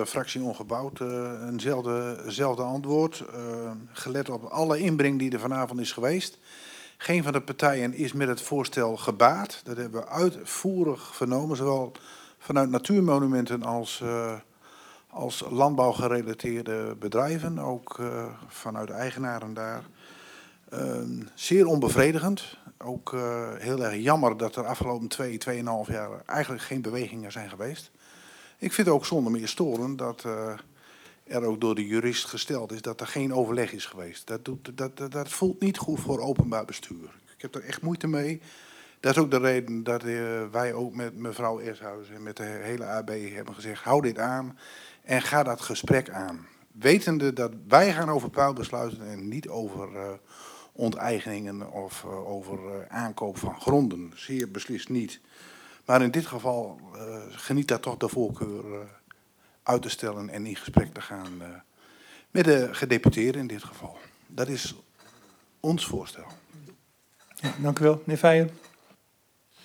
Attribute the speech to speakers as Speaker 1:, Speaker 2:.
Speaker 1: fractie Ongebouwd eenzelfde antwoord. Gelet op alle inbreng die er vanavond is geweest. Geen van de partijen is met het voorstel gebaat. Dat hebben we uitvoerig vernomen, zowel vanuit natuurmonumenten als landbouwgerelateerde bedrijven, ook vanuit de eigenaren daar. Zeer onbevredigend. Ook heel erg jammer dat er afgelopen 2,5 jaar eigenlijk geen bewegingen zijn geweest. Ik vind het ook zonder meer storend dat er ook door de jurist gesteld is dat er geen overleg is geweest. Dat voelt niet goed voor openbaar bestuur. Ik heb er echt moeite mee. Dat is ook de reden dat wij ook met mevrouw Eershuizen en met de hele AB hebben gezegd, hou dit aan en ga dat gesprek aan. Wetende dat wij gaan over puilbesluiten en niet over onteigeningen of over aankoop van gronden. Zeer beslist niet. Maar in dit geval geniet daar toch de voorkeur uit te stellen en in gesprek te gaan met de gedeputeerden in dit geval. Dat is ons voorstel.
Speaker 2: Ja, dank u wel. Meneer Feijen.